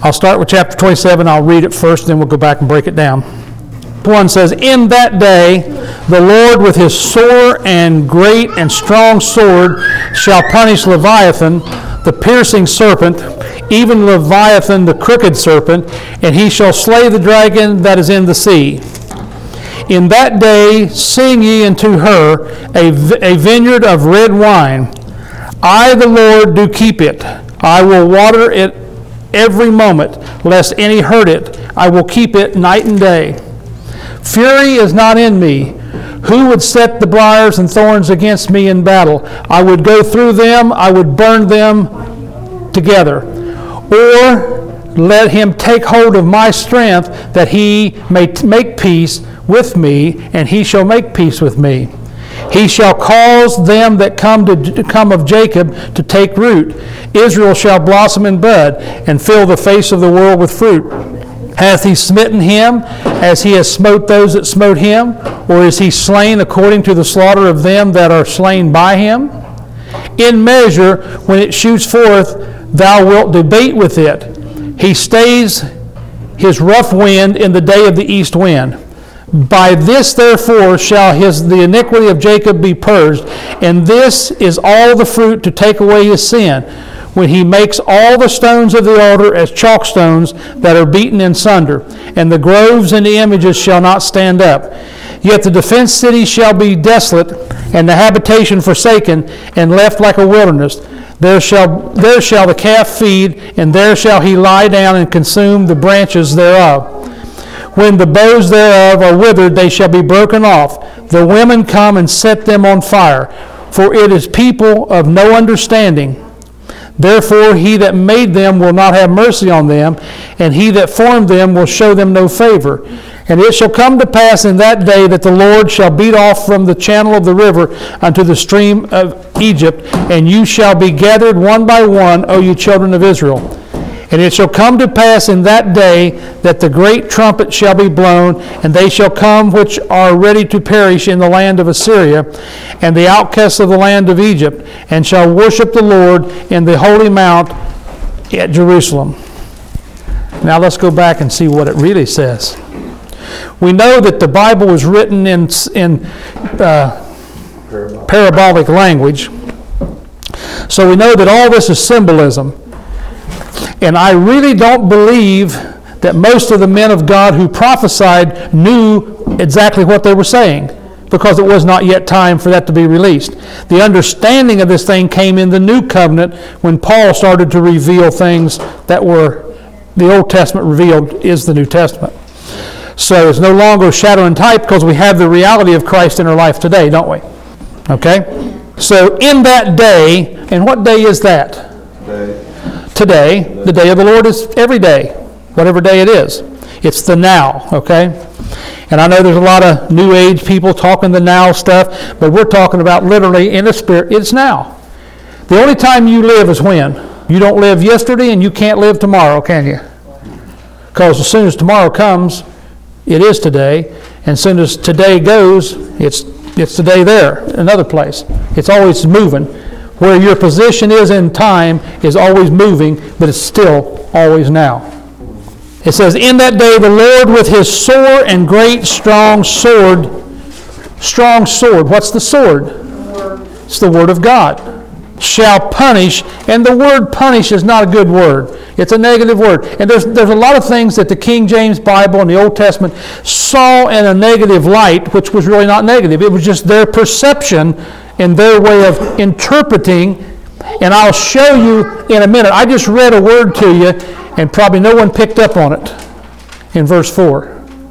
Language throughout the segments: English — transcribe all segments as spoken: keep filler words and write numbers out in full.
I'll start with chapter twenty-seven. I'll read it first, then we'll go back and break it down. one says, "In that day the Lord with his sore and great and strong sword shall punish Leviathan, the piercing serpent, even Leviathan the crooked serpent, and he shall slay the dragon that is in the sea. In that day sing ye unto her a, a vineyard of red wine. I, the Lord, do keep it. I will water it every moment, lest any hurt it. I will keep it night and day. Fury is not in me. Who would set the briars and thorns against me in battle? I would go through them. I would burn them together. Or let him take hold of my strength, that he may t- make peace with me, and he shall make peace with me. He shall cause them that come to, to come of Jacob to take root. Israel shall blossom and bud, and fill the face of the world with fruit. Hath he smitten him as he has smote those that smote him? Or is he slain according to the slaughter of them that are slain by him? In measure, when it shoots forth, thou wilt debate with it. He stays his rough wind in the day of the east wind. By this, therefore, shall his the iniquity of Jacob be purged, and this is all the fruit to take away his sin, when he makes all the stones of the altar as chalk stones that are beaten in sunder, and the groves and the images shall not stand up. Yet the defenced city shall be desolate, and the habitation forsaken, and left like a wilderness. There shall, there shall the calf feed, and there shall he lie down and consume the branches thereof. When the boughs thereof are withered, they shall be broken off. The women come and set them on fire, for it is people of no understanding. Therefore he that made them will not have mercy on them, and he that formed them will show them no favor. And it shall come to pass in that day that the Lord shall beat off from the channel of the river unto the stream of Egypt, and you shall be gathered one by one, O you children of Israel. And it shall come to pass in that day that the great trumpet shall be blown, and they shall come which are ready to perish in the land of Assyria, and the outcasts of the land of Egypt, and shall worship the Lord in the holy mount at Jerusalem." Now let's go back and see what it really says. We know that the Bible was written in, in uh, parabolic language, so we know that all this is symbolism. And I really don't believe that most of the men of God who prophesied knew exactly what they were saying, because it was not yet time for that to be released. The understanding of this thing came in the New Covenant when Paul started to reveal things that were, the Old Testament revealed is the New Testament. So it's no longer shadow and type, because we have the reality of Christ in our life today, don't we? Okay? So in that day, and what day is that? Day. Today. The day of the Lord is every day, whatever day it is. It's the now, okay? And I know there's a lot of New Age people talking the now stuff, but we're talking about literally in the Spirit, it's now. The only time you live is when? You don't live yesterday and you can't live tomorrow, can you? Because as soon as tomorrow comes, it is today, and as soon as today goes, it's it's today there, another place. It's always moving. Where your position is in time is always moving, but it's still always now. It says, "In that day the Lord with his sore and great strong sword," strong sword, what's the sword? It's the word of God, "shall punish," and the word punish is not a good word. It's a negative word. And there's there's a lot of things that the King James Bible and the Old Testament saw in a negative light, which was really not negative. It was just their perception and their way of interpreting. And I'll show you in a minute. I just read a word to you, and probably no one picked up on it in verse four.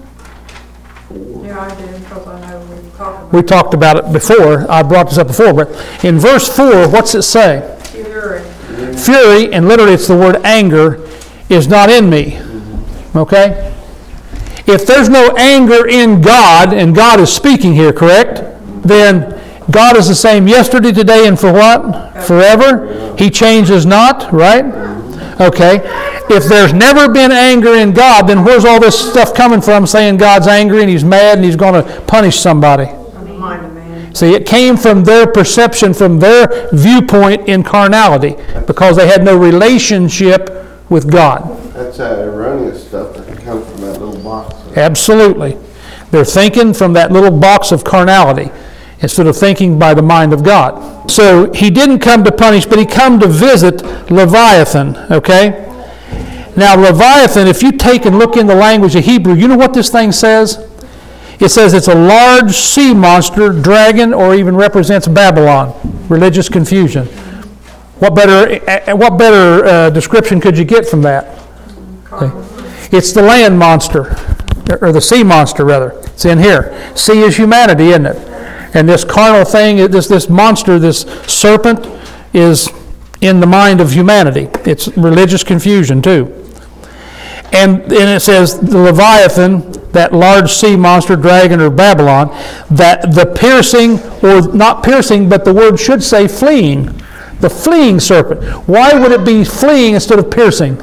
Yeah, I did, because I know we talked about We talked about it before. I brought this up before. But in verse four, what's it say? fury. Fury, and literally it's the word anger, is not in me. Okay? If there's no anger in God, and God is speaking here, correct? Then God is the same yesterday, today, and for what? Forever. He changes not, right? Okay. If there's never been anger in God, then where's all this stuff coming from saying God's angry and he's mad and he's going to punish somebody? From the mind of man. See, it came from their perception, from their viewpoint in carnality, because they had no relationship with God. That that's that erroneous stuff that comes from that little box. Absolutely. They're thinking from that little box of carnality instead of thinking by the mind of God. So he didn't come to punish, but he come to visit Leviathan, okay? Now Leviathan, if you take and look in the language of Hebrew, you know what this thing says? It says it's a large sea monster, dragon, or even represents Babylon, religious confusion. What better, what better uh, description could you get from that? Okay. It's the land monster, or the sea monster rather. It's in here. Sea is humanity, isn't it? And this carnal thing, this this monster, this serpent, is in the mind of humanity. It's religious confusion too. And then it says the Leviathan, that large sea monster, dragon, or Babylon, that the piercing, or not piercing, but the word should say fleeing. The fleeing serpent. Why would it be fleeing instead of piercing?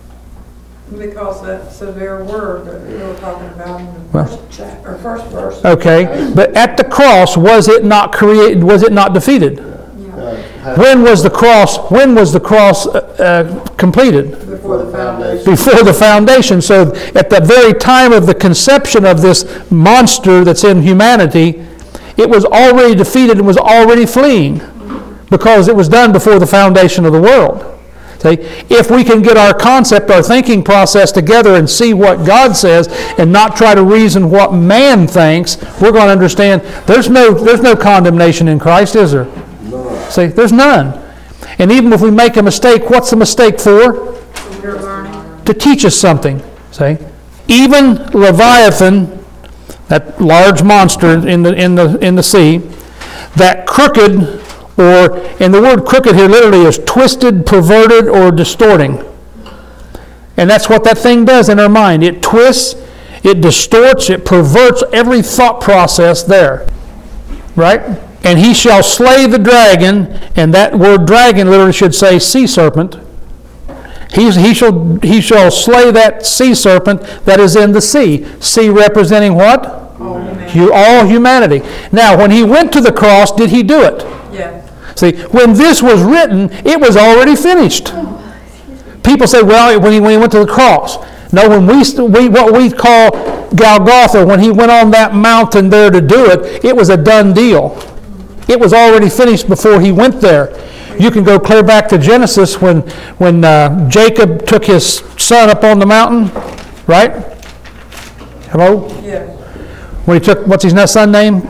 Because that severe word that we were talking about in the Well, first chapter, or first verse. Okay, but at the cross, was it not created? Was it not defeated? Yeah. When was the cross? When was the cross uh, uh, completed? Before the foundation. Before the foundation. So, at the very time of the conception of this monster that's in humanity, it was already defeated and was already fleeing, because it was done before the foundation of the world. See, if we can get our concept, our thinking process together and see what God says and not try to reason what man thinks, we're going to understand there's no there's no condemnation in Christ, is there? No. See, there's none. And even if we make a mistake, what's the mistake for? You're learning. To teach us something. See? Even Leviathan, that large monster in the in the in the sea, that crooked, or, and the word crooked here literally is twisted, perverted, or distorting. And that's what that thing does in our mind. It twists, it distorts, it perverts every thought process there. Right? And he shall slay the dragon, and that word dragon literally should say sea serpent. He's, he, shall, he shall slay that sea serpent that is in the sea. Sea representing what? All humanity. You, all humanity. Now, when he went to the cross, did he do it? Yeah. See, when this was written, it was already finished. People say, well, when he, when he went to the cross. No, when we, we what we call Golgotha, when he went on that mountain there to do it, it was a done deal. It was already finished before he went there. You can go clear back to Genesis when, when uh, Jacob took his son up on the mountain, right? Hello? Yeah. When he took, what's his son's name?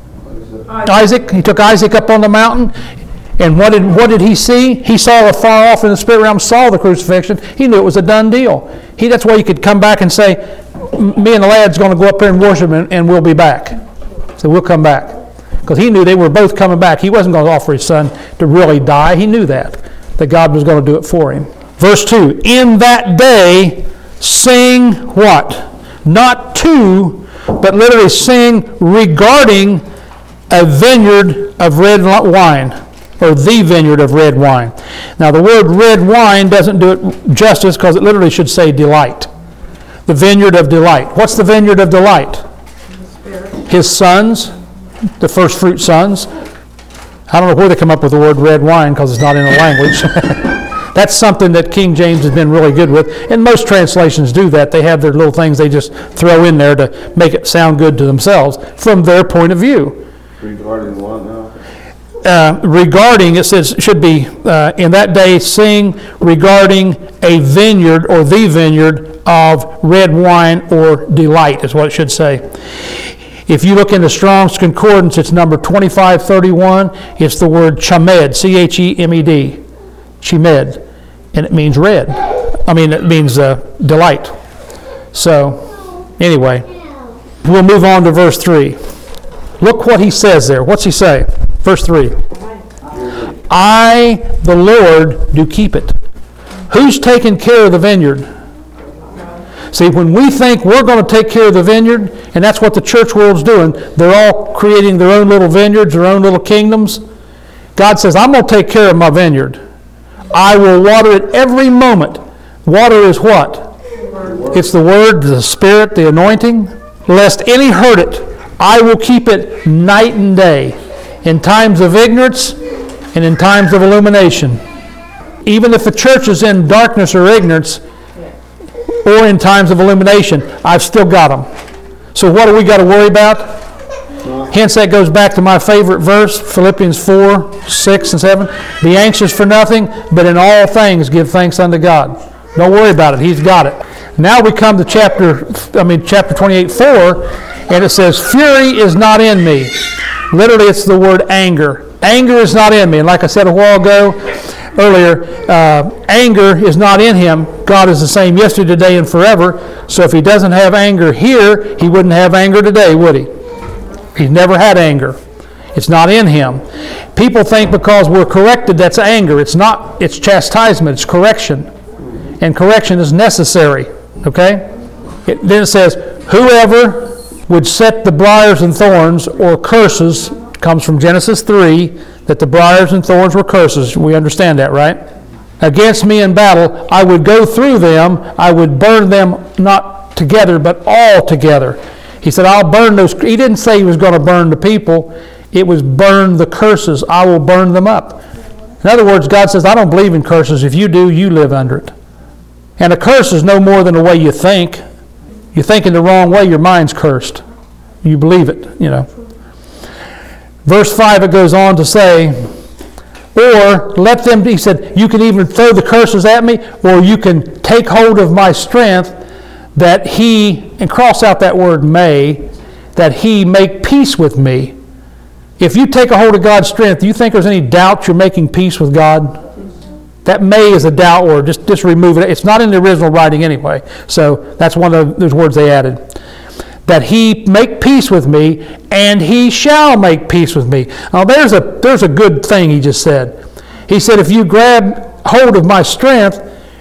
Isaac. He took Isaac up on the mountain, and what did what did he see? He saw afar off in the spirit realm, saw the crucifixion. He knew it was a done deal. He that's why he could come back and say, "Me and the lad's going to go up there and worship, and, and we'll be back." So we'll come back, because he knew they were both coming back. He wasn't going to offer his son to really die. He knew that that God was going to do it for him. Verse two: In that day, sing what? Not to, but literally sing regarding a vineyard of red wine, or the vineyard of red wine. Now the word red wine doesn't do it justice, because it literally should say delight. The vineyard of delight. What's the vineyard of delight? His sons, the first fruit sons. I don't know where they come up with the word red wine, because it's not in the language. That's something that King James has been really good with, and most translations do that. They have their little things they just throw in there to make it sound good to themselves from their point of view. Regarding what now? Uh, regarding, it says, should be, uh, in that day, sing regarding a vineyard, or the vineyard of red wine or delight, is what it should say. If you look in the Strong's Concordance, it's number twenty-five thirty-one. It's the word chamed, C H E M E D, chamed, and it means red. I mean, it means uh, delight. So, anyway, we'll move on to verse three. Look what he says there. What's he say? Verse three. I, the Lord, do keep it. Who's taking care of the vineyard? See, when we think we're going to take care of the vineyard, and that's what the church world's doing, they're all creating their own little vineyards, their own little kingdoms. God says, I'm going to take care of my vineyard. I will water it every moment. Water is what? It's the Word, the Spirit, the anointing. Lest any hurt it, I will keep it night and day, in times of ignorance and in times of illumination. Even if the church is in darkness or ignorance, or in times of illumination. I've still got them. So what do we got to worry about? Hence, that goes back to my favorite verse, Philippians four, six, and seven. Be anxious for nothing, but in all things give thanks unto God. Don't worry about it. He's got it. Now we come to chapter, I mean, chapter twenty-eight, four, and it says, fury is not in me. Literally, it's the word anger. Anger is not in me. And like I said a while ago, earlier, uh, anger is not in him. God is the same yesterday, today, and forever. So if he doesn't have anger here, he wouldn't have anger today, would he? He's never had anger. It's not in him. People think because we're corrected, that's anger. It's not. It's chastisement. It's correction. And correction is necessary. Okay? It, then it says, whoever would set the briars and thorns or curses, comes from Genesis three, that the briars and thorns were curses. We understand that, right? Against me in battle, I would go through them. I would burn them not together, but all together. He said, I'll burn those. He didn't say he was going to burn the people. It was burn the curses. I will burn them up. In other words, God says, I don't believe in curses. If you do, you live under it. And a curse is no more than the way you think. You're thinking the wrong way, your mind's cursed. You believe it, you know. Verse five, it goes on to say, or let them, he said, you can even throw the curses at me, or you can take hold of my strength, that he, and cross out that word may, that he make peace with me. If you take a hold of God's strength, do you think there's any doubt you're making peace with God? That may is a doubt word. Just, just remove it. It's not in the original writing anyway. So that's one of those words they added. That he make peace with me, and he shall make peace with me. Now there's a, there's a good thing he just said. He said, if you grab hold of my strength,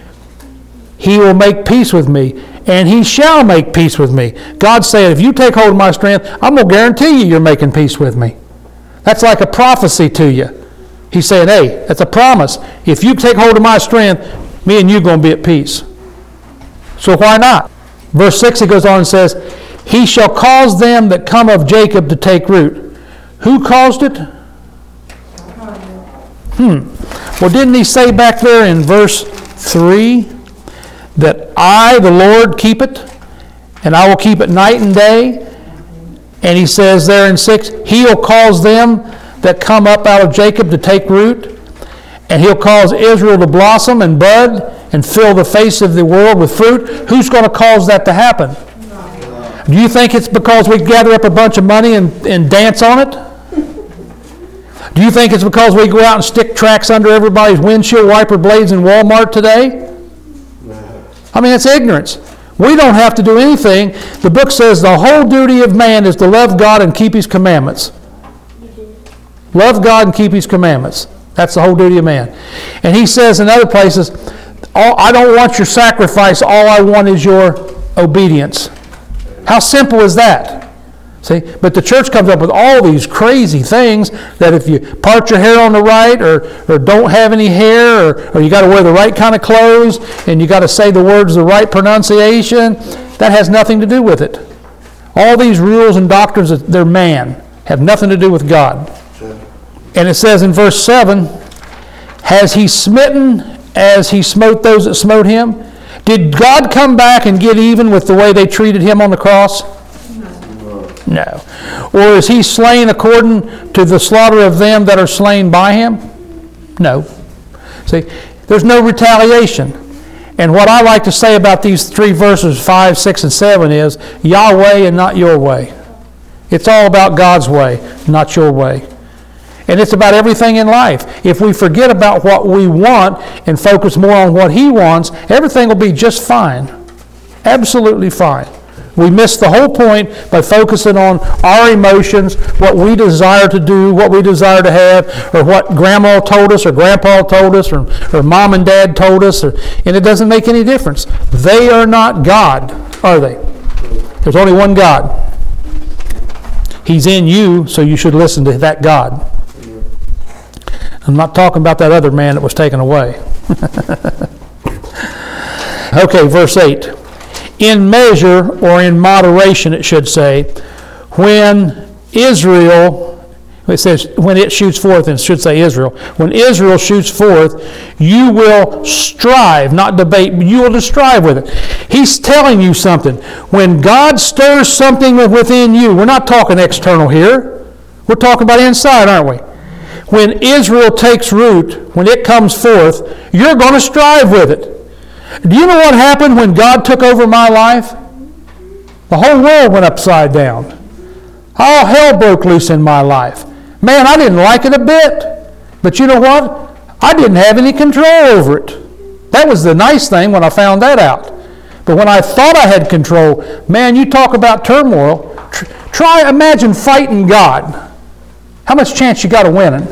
he will make peace with me, and he shall make peace with me. God said, if you take hold of my strength, I'm going to guarantee you you're making peace with me. That's like a prophecy to you. He's saying, hey, that's a promise. If you take hold of my strength, me and you are going to be at peace. So why not? Verse six, he goes on and says, he shall cause them that come of Jacob to take root. Who caused it? Hmm. Well, didn't he say back there in verse three that I, the Lord, keep it, and I will keep it night and day? And he says there in six, he'll cause them that come up out of Jacob to take root, and he'll cause Israel to blossom and bud and fill the face of the world with fruit. Who's going to cause that to happen? Do you think it's because we gather up a bunch of money and, and dance on it? Do you think it's because we go out and stick tracks under everybody's windshield wiper blades in Walmart today? I mean, it's ignorance. We don't have to do anything. The book says the whole duty of man is to love God and keep his commandments. Love God and keep his commandments. That's the whole duty of man. And he says in other places, all, I don't want your sacrifice, all I want is your obedience. How simple is that? See, but the church comes up with all these crazy things that if you part your hair on the right, or, or don't have any hair, or, or you got to wear the right kind of clothes, and you got to say the words the right pronunciation, that has nothing to do with it. All these rules and doctrines, they're man, have nothing to do with God. And it says in verse seven, has he smitten as he smote those that smote him? Did God come back and get even with the way they treated him on the cross? No. Or is he slain according to the slaughter of them that are slain by him? No. See, there's no retaliation. And what I like to say about these three verses, five, six, and seven, is Yahweh and not your way. It's all about God's way, not your way. And it's about everything in life. If we forget about what we want and focus more on what he wants, everything will be just fine. Absolutely fine. We miss the whole point by focusing on our emotions, what we desire to do, what we desire to have, or what grandma told us, or grandpa told us, or, or mom and dad told us, or, and it doesn't make any difference. They are not God, are they? There's only one God. He's in you, so you should listen to that God. I'm not talking about that other man that was taken away. Okay, verse eight. In measure, or in moderation, it should say, when Israel It says, when it shoots forth, and it should say Israel. When Israel shoots forth, you will strive, not debate, but you will just strive with it. He's telling you something. When God stirs something within you, we're not talking external here. We're talking about inside, aren't we? When Israel takes root, when it comes forth, you're going to strive with it. Do you know what happened when God took over my life? The whole world went upside down. All hell broke loose in my life. Man, I didn't like it a bit. But you know what? I didn't have any control over it. That was the nice thing when I found that out. But when I thought I had control, man, you talk about turmoil. Try, imagine fighting God. How much chance you got of winning?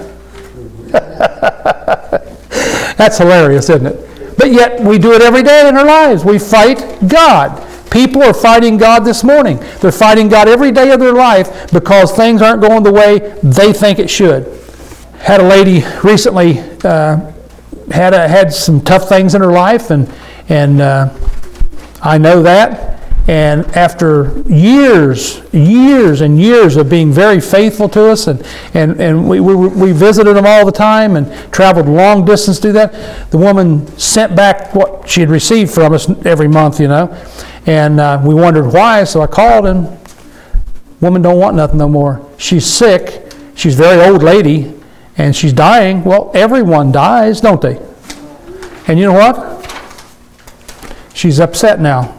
That's hilarious, isn't it? But yet we do it every day in our lives. We fight God. People are fighting God this morning. They're fighting God every day of their life because things aren't going the way they think it should. Had a lady recently uh, had a, had some tough things in her life, and and uh, I know that. And after years, years and years of being very faithful to us, and and, and we, we we visited them all the time and traveled long distance to do that, the woman sent back what she had received from us every month, you know. And uh, we wondered why, so I called, and woman don't want nothing no more. She's sick. She's a very old lady, and she's dying. Well, everyone dies, don't they? And you know what? She's upset now.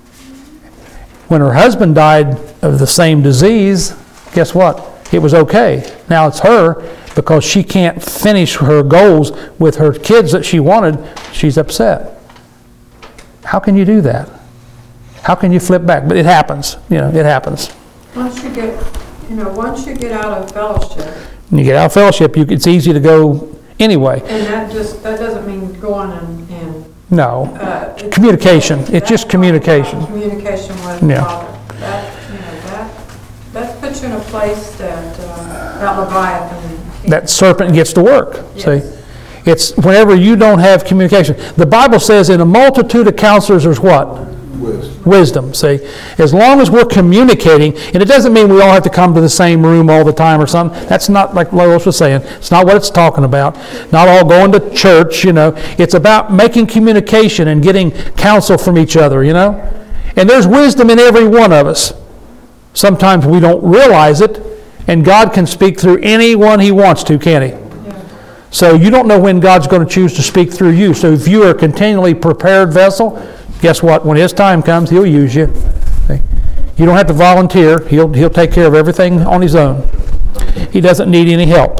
When her husband died of the same disease, guess what? It was okay. Now it's her, because she can't finish her goals with her kids that she wanted. She's upset. How can you do that? How can you flip back? But it happens. You know, it happens. Once you get, you know, once you get out of fellowship. When you get out of fellowship, you, it's easy to go anyway. And that just, that doesn't mean going and, and No. uh, it's- Communication. It's that's just communication. Communication with Yeah. the Father. That, you know, that, that puts you in a place that, uh, that Leviathan. That serpent gets to work. Yes. See? It's whenever you don't have communication. The Bible says in a multitude of counselors there's what? Wisdom. Wisdom, see? As long as we're communicating, and it doesn't mean we all have to come to the same room all the time or something. That's not, like Lois was saying, it's not what it's talking about. Not all going to church, you know. It's about making communication and getting counsel from each other, you know. And there's wisdom in every one of us. Sometimes we don't realize it, and God can speak through anyone He wants to, can't He? Yeah. So you don't know when God's going to choose to speak through you. So if you are a continually prepared vessel, guess what? When His time comes, He'll use you. See? You don't have to volunteer. He'll, he'll take care of everything on His own. He doesn't need any help.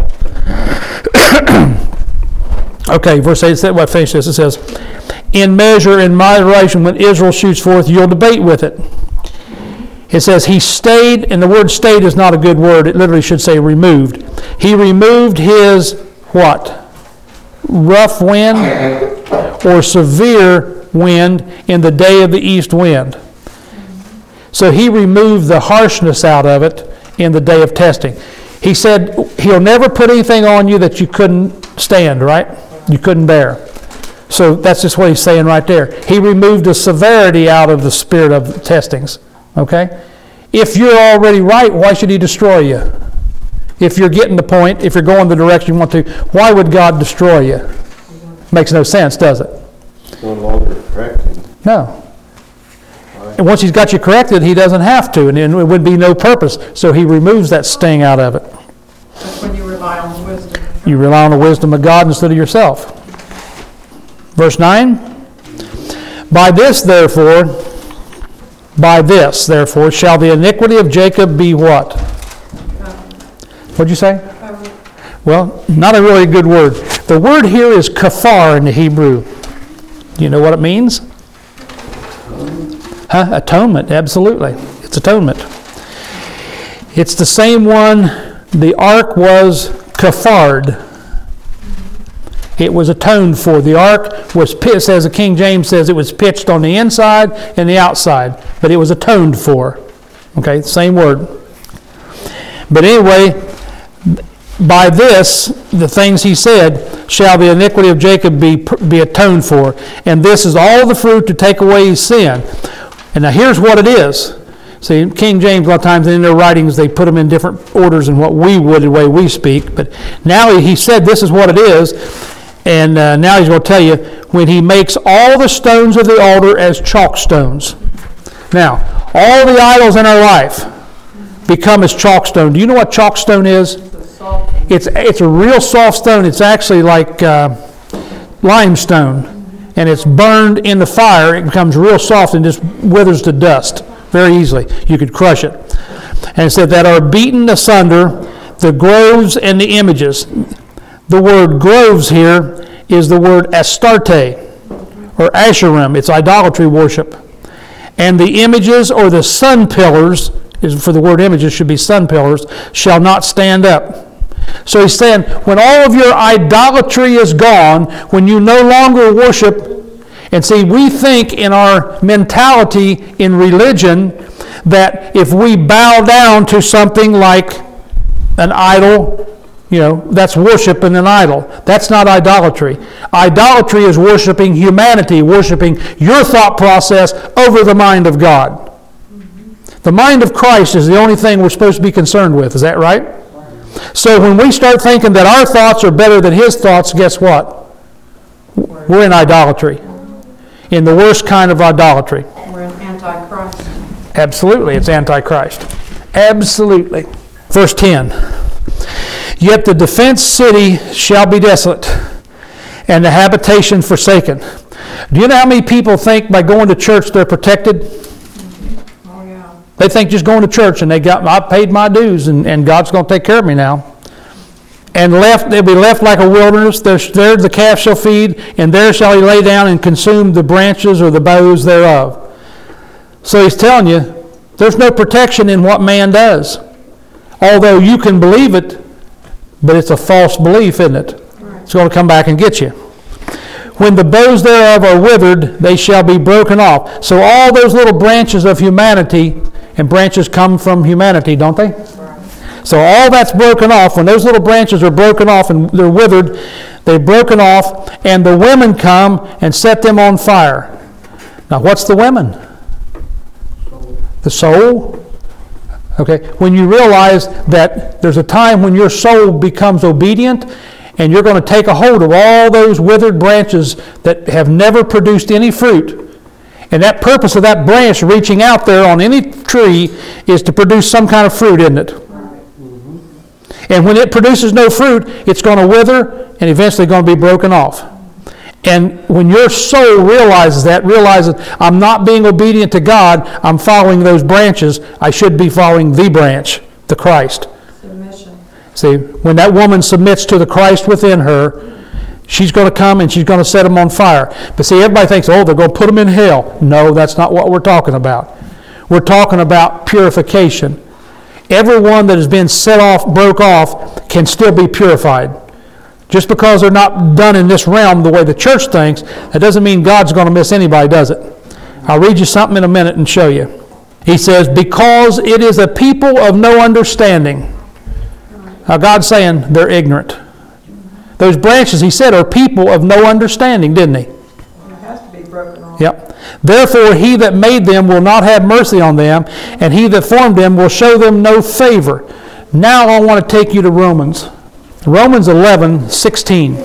Okay, verse eight, well, finish this. It says, in measure, in moderation, when Israel shoots forth, you'll debate with it. It says, He stayed, and the word stayed is not a good word. It literally should say removed. He removed His what? Rough wind or severe wind in the day of the east wind. So He removed the harshness out of it in the day of testing. He said He'll never put anything on you that you couldn't stand, right? You couldn't bear. So that's just what He's saying right there. He removed the severity out of the spirit of testings. Okay? If you're already right, why should He destroy you? If you're getting the point, if you're going the direction you want to, why would God destroy you? Makes no sense, does it? No longer correcting. No. And once He's got you corrected, He doesn't have to, and it would be no purpose. So He removes that sting out of it. That's when you rely on wisdom. You rely on the wisdom of God instead of yourself. Verse nine. By this, therefore, by this, therefore, shall the iniquity of Jacob be what? What'd you say? Well, not a really good word. The word here is kafar in the Hebrew. Do you know what it means? Huh? Atonement, absolutely. It's atonement. It's the same one, the ark was kafared. It was atoned for. The ark was, as the King James says, it was pitched on the inside and the outside, but it was atoned for. Okay, same word. But anyway, by this, the things He said, shall the iniquity of Jacob be, be atoned for. And this is all the fruit to take away his sin. And now here's what it is. See, King James, a lot of times in their writings, they put them in different orders than what we would, the way we speak. But now he said this is what it is, and uh, now he's going to tell you, when he makes all the stones of the altar as chalk stones. Now, all the idols in our life become as chalk stone. Do you know what chalk stone is? It's, it's a real soft stone. It's actually like uh, limestone, and it's burned in the fire. It becomes real soft and just withers to dust very easily. You could crush it. And it said that are beaten asunder the groves and the images. The word groves here is the word Astarte or Asherim. It's idolatry worship. And the images or the sun pillars, is for the word images should be sun pillars, shall not stand up. So he's saying, when all of your idolatry is gone, when you no longer worship, and see, we think in our mentality in religion that if we bow down to something like an idol, you know, that's worshiping an idol. That's not idolatry. Idolatry is worshiping humanity, worshiping your thought process over the mind of God. The mind of Christ is the only thing we're supposed to be concerned with. Is that right? So when we start thinking that our thoughts are better than His thoughts, guess what? We're in idolatry. In the worst kind of idolatry. We're in Antichrist. Absolutely, it's Antichrist. Absolutely. Verse ten. Yet the defense city shall be desolate, and the habitation forsaken. Do you know how many people think by going to church they're protected? Oh, yeah. They think just going to church and they got, I paid my dues and, and God's going to take care of me now. And left, they'll be left like a wilderness. There, there the calf shall feed, and there shall he lay down and consume the branches or the boughs thereof. So he's telling you, there's no protection in what man does. Although you can believe it, but it's a false belief, isn't it? Right. It's going to come back and get you. When the boughs thereof are withered, they shall be broken off. So all those little branches of humanity, and branches come from humanity, don't they? So all that's broken off. When those little branches are broken off and they're withered, they're broken off, and the women come and set them on fire. Now what's the women? The soul? Okay, when you realize that there's a time when your soul becomes obedient, and you're going to take a hold of all those withered branches that have never produced any fruit. And that purpose of that branch reaching out there on any tree is to produce some kind of fruit, isn't it? And when it produces no fruit, it's going to wither and eventually going to be broken off. And when your soul realizes that, realizes I'm not being obedient to God, I'm following those branches, I should be following the branch, the Christ. Submission. See, when that woman submits to the Christ within her, she's going to come and she's going to set them on fire. But see, everybody thinks, oh, they're going to put them in hell. No, that's not what we're talking about. We're talking about purification. Everyone that has been set off, broke off, can still be purified. Just because they're not done in this realm the way the church thinks, that doesn't mean God's going to miss anybody, does it? I'll read you something in a minute and show you. He says, because it is a people of no understanding. Now God's saying they're ignorant. Those branches, he said, are people of no understanding, didn't he? It has to be broken off. Yep. Therefore, he that made them will not have mercy on them, and he that formed them will show them no favor. Now I want to take you to Romans. Romans eleven sixteen.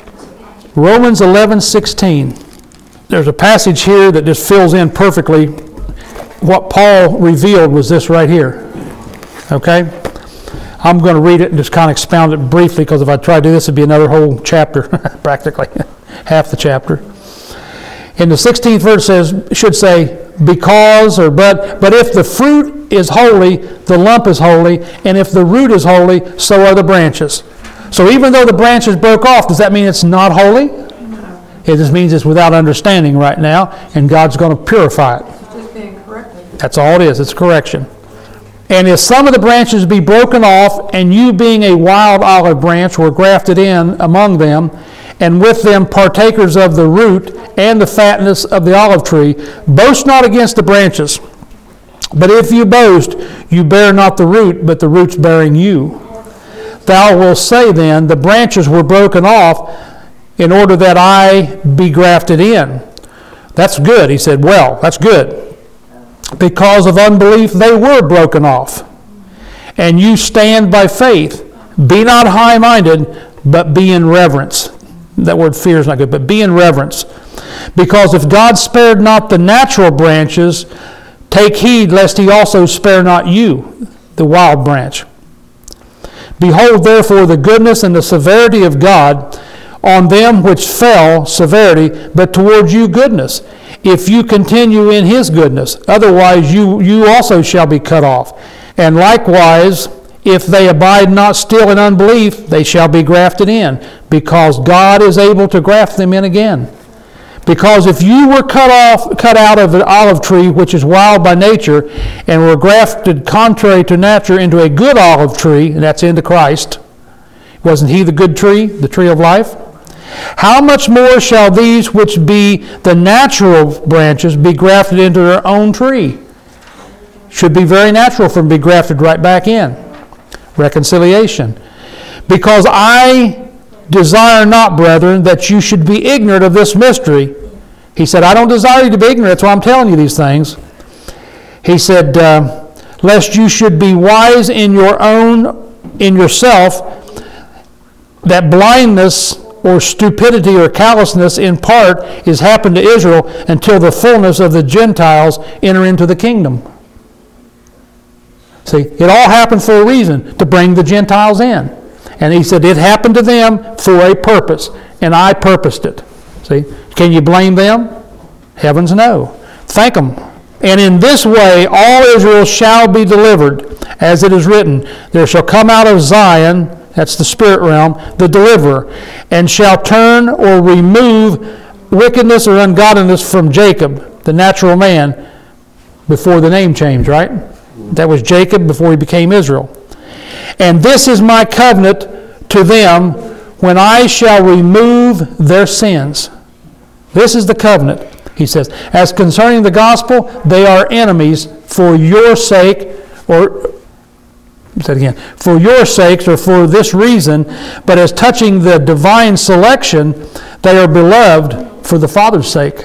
Romans eleven sixteen. There's a passage here that just fills in perfectly what Paul revealed was this right here. Okay? I'm going to read it and just kind of expound it briefly, because if I try to do this, it'd be another whole chapter, practically, half the chapter. In the sixteenth verse says, should say, because or but, but if the fruit is holy, the lump is holy, and if the root is holy, so are the branches. So even though the branches broke off, does that mean it's not holy? No. It just means it's without understanding right now, and God's going to purify it. It's just being corrected. That's all it is. It's correction. And if some of the branches be broken off, and you being a wild olive branch were grafted in among them, and with them partakers of the root and the fatness of the olive tree, boast not against the branches. But if you boast, you bear not the root, but the root's bearing you. Thou wilt say then, the branches were broken off in order that I be grafted in. That's good. He said, well, that's good. Because of unbelief, they were broken off. And you stand by faith. Be not high-minded, but be in reverence. That word fear is not good, but be in reverence. Because if God spared not the natural branches, take heed lest he also spare not you, the wild branch. Behold, therefore, the goodness and the severity of God on them which fell, severity, but towards you goodness, if you continue in his goodness. Otherwise you, you also shall be cut off. And likewise, if they abide not still in unbelief, they shall be grafted in, because God is able to graft them in again. Because if you were cut off, cut out of an olive tree, which is wild by nature, and were grafted contrary to nature into a good olive tree, and that's into Christ, wasn't he the good tree, the tree of life? How much more shall these which be the natural branches be grafted into their own tree? Should be very natural for them to be grafted right back in. Reconciliation. Because I desire not, brethren, that you should be ignorant of this mystery. He said, I don't desire you to be ignorant. That's why I'm telling you these things. He said, uh, lest you should be wise in your own, in yourself, that blindness or stupidity or callousness in part is happened to Israel until the fullness of the Gentiles enter into the kingdom. See, it all happened for a reason, to bring the Gentiles in. And he said it happened to them for a purpose, and I purposed it. See, can you blame them? Heavens no. Thank them. And in this way all Israel shall be delivered, as it is written, there shall come out of Zion, that's the spirit realm, the deliverer, and shall turn or remove wickedness or ungodliness from Jacob, the natural man, before the name change, right? That was Jacob before he became Israel. And this is my covenant to them when I shall remove their sins. This is the covenant, he says. As concerning the gospel, they are enemies for your sake, or say it again, for your sakes or for this reason, but as touching the divine selection, they are beloved for the Father's sake.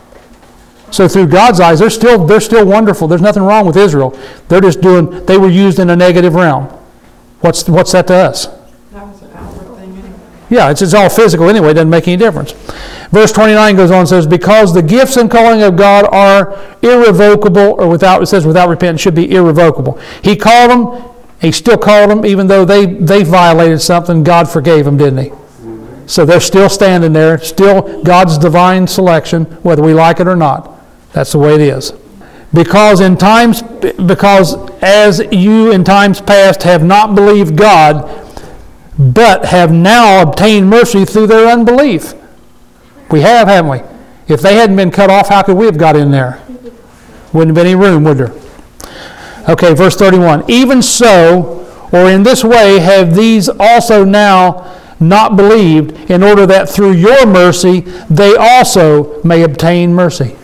So through God's eyes, they're still they're still wonderful. There's nothing wrong with Israel. They're just doing, they were used in a negative realm. What's what's that to us? That was an outward thing anyway. Yeah, it's, it's all physical anyway. It doesn't make any difference. Verse twenty-nine goes on and says, because the gifts and calling of God are irrevocable, or without, it says without repentance, should be irrevocable. He called them, he still called them, even though they, they violated something, God forgave them, didn't he? So they're still standing there, still God's divine selection, whether we like it or not. That's the way it is. Because in times, because as you in times past have not believed God, but have now obtained mercy through their unbelief. We have, haven't we? If they hadn't been cut off, how could we have got in there? Wouldn't have been any room, would there? Okay, verse thirty-one. Even so, or in this way, have these also now not believed, in order that through your mercy they also may obtain mercy.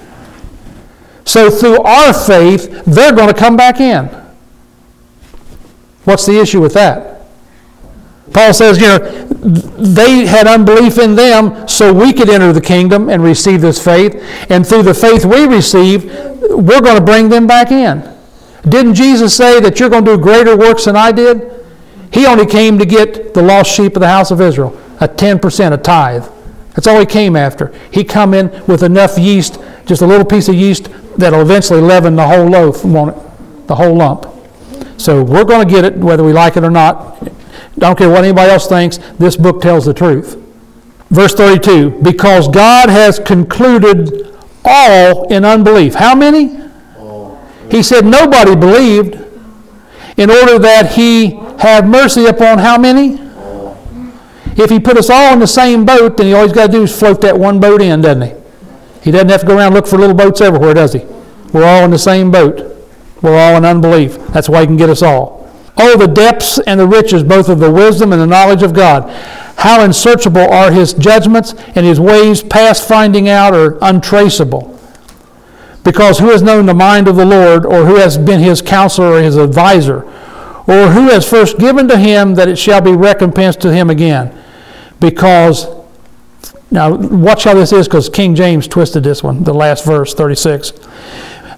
So through our faith, they're going to come back in. What's the issue with that? Paul says, you know, they had unbelief in them so we could enter the kingdom and receive this faith. And through the faith we receive, we're going to bring them back in. Didn't Jesus say that you're going to do greater works than I did? He only came to get the lost sheep of the house of Israel, a ten percent, a tithe. That's all he came after. He come in with enough yeast, just a little piece of yeast, that'll eventually leaven the whole loaf, won't it? The whole lump. So we're going to get it, whether we like it or not. I don't care what anybody else thinks. This book tells the truth. Verse thirty-two, because God has concluded all in unbelief. How many? All. He said nobody believed, in order that he have mercy upon how many? All. If he put us all in the same boat, then he all he's got to do is float that one boat in, doesn't he? He doesn't have to go around and look for little boats everywhere, does he? We're all in the same boat. We're all in unbelief. That's why he can get us all. Oh, the depths and the riches, both of the wisdom and the knowledge of God. How unsearchable are his judgments, and his ways past finding out are untraceable. Because who has known the mind of the Lord, or who has been his counselor or his advisor, or who has first given to him that it shall be recompensed to him again? Because, now watch how this is, because King James twisted this one, the last verse, thirty-six.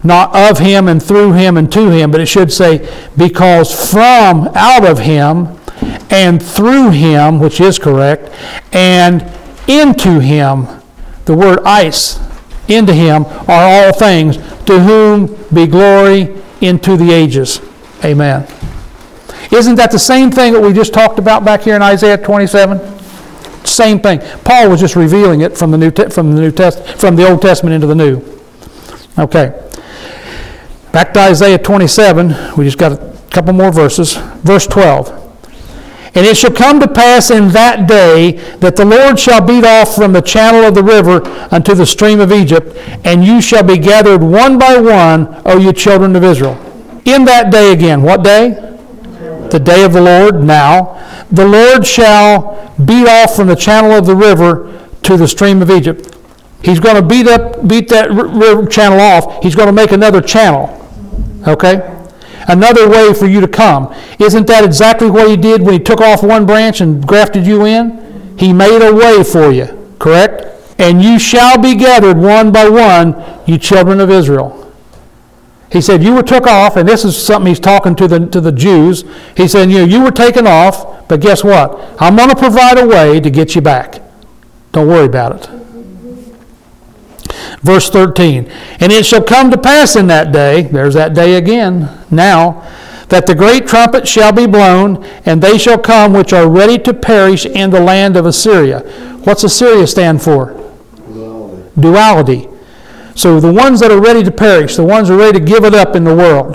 not of him and through him and to him, but it should say, because from out of him and through him, which is correct, and into him, the word eis, into him are all things, to whom be glory into the ages. Amen. Isn't that the same thing that we just talked about back here in Isaiah twenty-seven? Same thing. Paul was just revealing it from the New Te- from the New Test from the Old Testament into the New. Okay. Back to Isaiah twenty-seven. We just got a couple more verses. Verse twelve. And it shall come to pass in that day that the Lord shall beat off from the channel of the river unto the stream of Egypt, and you shall be gathered one by one, O you children of Israel. In that day again, what day? The day of the Lord, now. The Lord shall beat off from the channel of the river to the stream of Egypt. He's going to beat up, beat that river channel off. He's going to make another channel. Okay? Another way for you to come. Isn't that exactly what he did when he took off one branch and grafted you in? He made a way for you, correct? And you shall be gathered one by one, you children of Israel. He said, you were took off, and this is something he's talking to the to the Jews. He said, you know, you were taken off, but guess what? I'm going to provide a way to get you back. Don't worry about it. Verse thirteen, and it shall come to pass in that day, there's that day again, now, that the great trumpet shall be blown, and they shall come which are ready to perish in the land of Assyria. What's Assyria stand for? Duality. Duality. So the ones that are ready to perish, the ones that are ready to give it up in the world,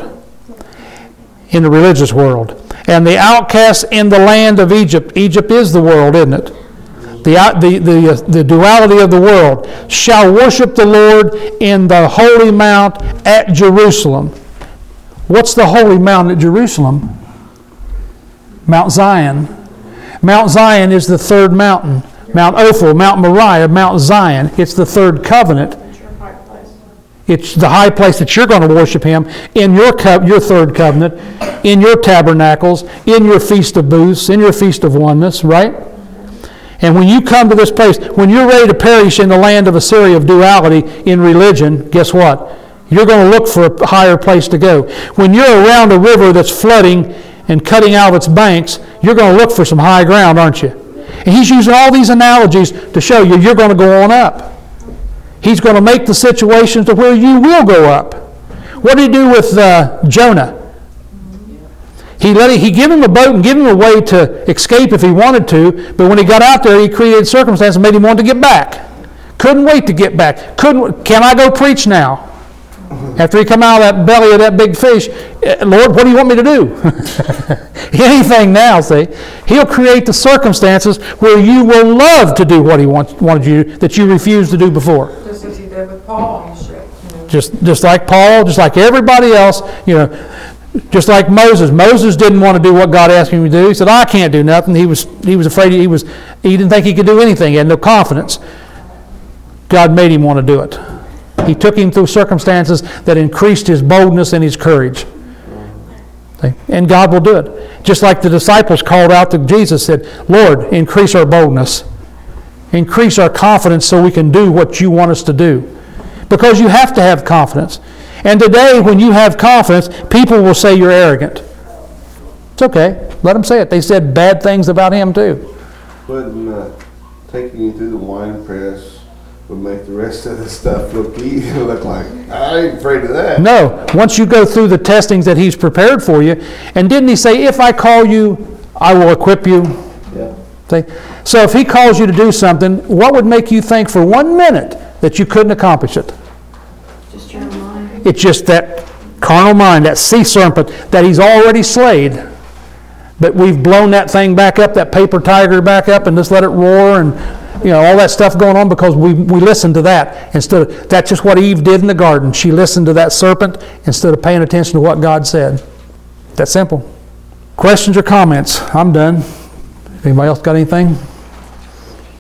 in the religious world. And the outcasts in the land of Egypt. Egypt is the world, isn't it? The, the, the, uh, the duality of the world. Shall worship the Lord in the holy mount at Jerusalem. What's the holy mount at Jerusalem? Mount Zion. Mount Zion is the third mountain. Mount Ophel, Mount Moriah, Mount Zion. It's the third covenant. It's the high place that you're going to worship him in your co- your third covenant, in your tabernacles, in your feast of booths, in your feast of oneness, right? And when you come to this place, when you're ready to perish in the land of Assyria of duality in religion, guess what? You're going to look for a higher place to go. When you're around a river that's flooding and cutting out its banks, you're going to look for some high ground, aren't you? And he's using all these analogies to show you you're going to go on up. He's going to make the situations to where you will go up. What did he do with uh, Jonah? He let it, he gave him a boat and gave him a way to escape if he wanted to, but when he got out there, he created circumstances and made him want to get back. Couldn't wait to get back. Couldn't. Can I go preach now? After he come out of that belly of that big fish, Lord, what do you want me to do? Anything now, see? He'll create the circumstances where you will love to do what he wants, wanted you that you refused to do before. Just as he did with Paul on the ship. You know. Just, just like Paul, just like everybody else, you know, just like Moses. Moses didn't want to do what God asked him to do. He said, I can't do nothing. He was, he was afraid. He was, he didn't think he could do anything. He had no confidence. God made him want to do it. He took him through circumstances that increased his boldness and his courage. And God will do it. Just like the disciples called out to Jesus, said, Lord, increase our boldness. Increase our confidence so we can do what you want us to do. Because you have to have confidence. And today, when you have confidence, people will say you're arrogant. It's okay. Let them say it. They said bad things about him too. Wouldn't uh, taking you through the wine press would make the rest of the stuff look easy, look like, I ain't afraid of that. No. Once you go through the testings that he's prepared for you, and didn't he say, if I call you, I will equip you? Yeah. See? So if he calls you to do something, what would make you think for one minute that you couldn't accomplish it? Just your mind. It's just that carnal mind, that sea serpent that he's already slayed. But we've blown that thing back up, that paper tiger back up, and just let it roar, and you know, all that stuff going on because we, we listened to that. Instead of, that's just what Eve did in the garden. She listened to that serpent instead of paying attention to what God said. That's simple. Questions or comments? I'm done. Anybody else got anything?